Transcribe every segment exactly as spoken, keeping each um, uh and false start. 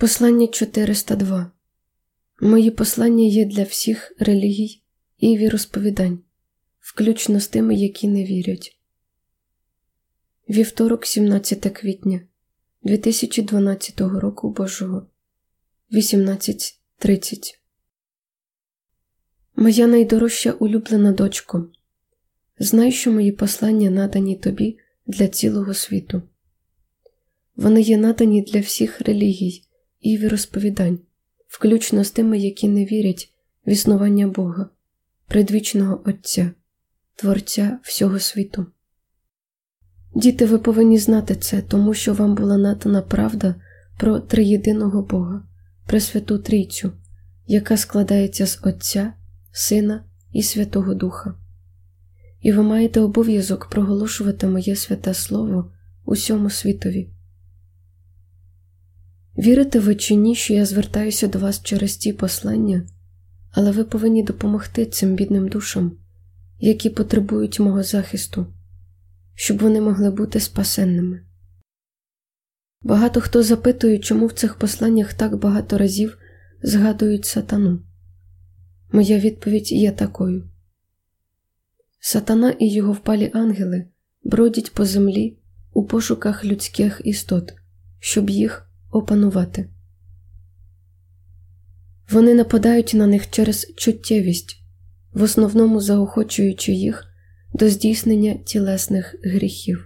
Послання чотириста два. Мої послання є для всіх релігій і віросповідань, включно з тими, які не вірять. Вівторок, сімнадцяте квітня дві тисячі дванадцятого року Божого, вісімнадцять тридцять. Моя найдорожча улюблена дочко, знай, що мої послання надані тобі для цілого світу. Вони є надані для всіх релігій і віросповідань, включно з тими, які не вірять в існування Бога, предвічного Отця, Творця всього світу. Діти, ви повинні знати це, тому що вам була надана правда про триєдиного Бога, Пресвяту Трійцю, яка складається з Отця, Сина і Святого Духа. І ви маєте обов'язок проголошувати моє святе слово усьому світові. Вірите ви чи ні, що я звертаюся до вас через ці послання, але ви повинні допомогти цим бідним душам, які потребують мого захисту, щоб вони могли бути спасенними. Багато хто запитує, чому в цих посланнях так багато разів згадують сатану. Моя відповідь є такою. Сатана і його впалі ангели бродять по землі у пошуках людських істот, щоб їх опанувати. Вони нападають на них через чуттєвість, в основному заохочуючи їх до здійснення тілесних гріхів.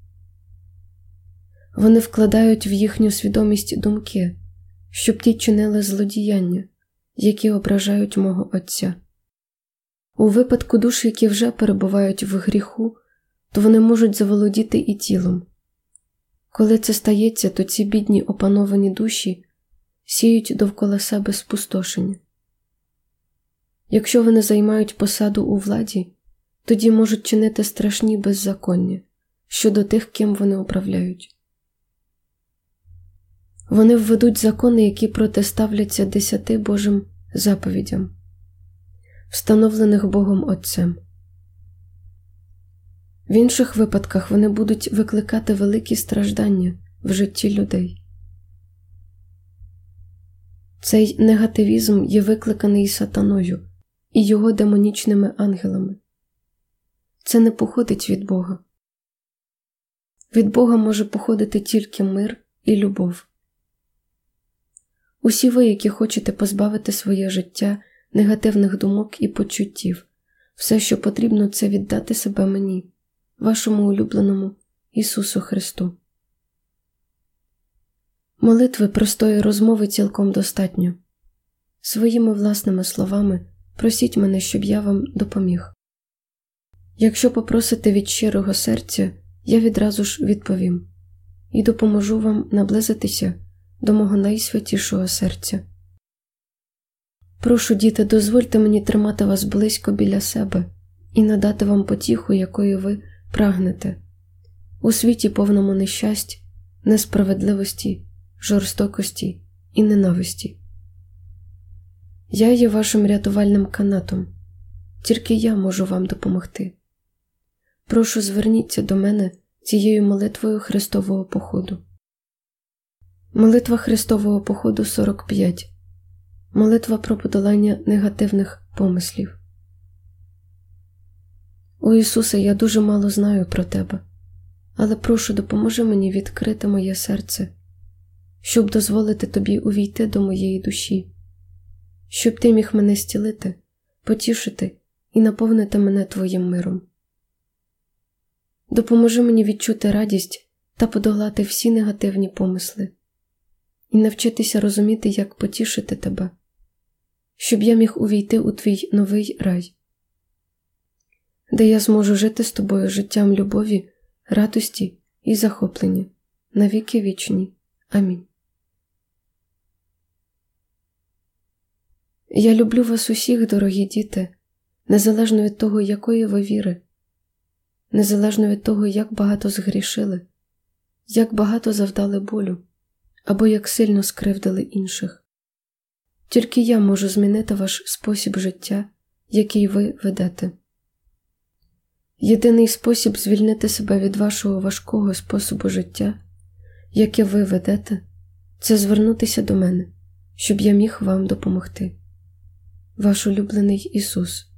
Вони вкладають в їхню свідомість думки, щоб ті чинили злодіяння, які ображають мого Отця. У випадку душ, які вже перебувають в гріху, то вони можуть заволодіти і тілом. Коли це стається, то ці бідні опановані душі сіють довкола себе спустошення. Якщо вони займають посаду у владі, тоді можуть чинити страшні беззаконня щодо тих, ким вони управляють. Вони введуть закони, які протиставляться десяти Божим заповідям, встановлених Богом Отцем. В інших випадках вони будуть викликати великі страждання в житті людей. Цей негативізм є викликаний сатаною і його демонічними ангелами. Це не походить від Бога. Від Бога може походити тільки мир і любов. Усі ви, які хочете позбавити своє життя негативних думок і почуттів, все, що потрібно, це віддати себе мені, вашому улюбленому Ісусу Христу. Молитви простої розмови цілком достатньо. Своїми власними словами просіть мене, щоб я вам допоміг. Якщо попросите від щирого серця, я відразу ж відповім і допоможу вам наблизитися до мого найсвятішого серця. Прошу, діти, дозвольте мені тримати вас близько біля себе і надати вам потіху, якої ви прагнете, у світі повному нещасть, несправедливості, жорстокості і ненависті. Я є вашим рятувальним канатом, тільки я можу вам допомогти. Прошу, зверніться до мене цією молитвою Христового походу. Молитва Христового походу сорок п'ять. Молитва про подолання негативних помислів. О Ісусе, я дуже мало знаю про Тебе, але прошу, допоможи мені відкрити моє серце, щоб дозволити Тобі увійти до моєї душі, щоб Ти міг мене зцілити, потішити і наповнити мене Твоїм миром. Допоможи мені відчути радість та подолати всі негативні помисли і навчитися розуміти, як потішити Тебе, щоб я міг увійти у Твій новий рай, де я зможу жити з Тобою життям любові, радості і захоплення на віки вічні. Амінь. Я люблю вас усіх, дорогі діти, незалежно від того, якої ви віри, незалежно від того, як багато згрішили, як багато завдали болю, або як сильно скривдили інших. Тільки я можу змінити ваш спосіб життя, який ви ведете. Єдиний спосіб звільнити себе від вашого важкого способу життя, яке ви ведете, це звернутися до мене, щоб я міг вам допомогти. Ваш улюблений Ісус.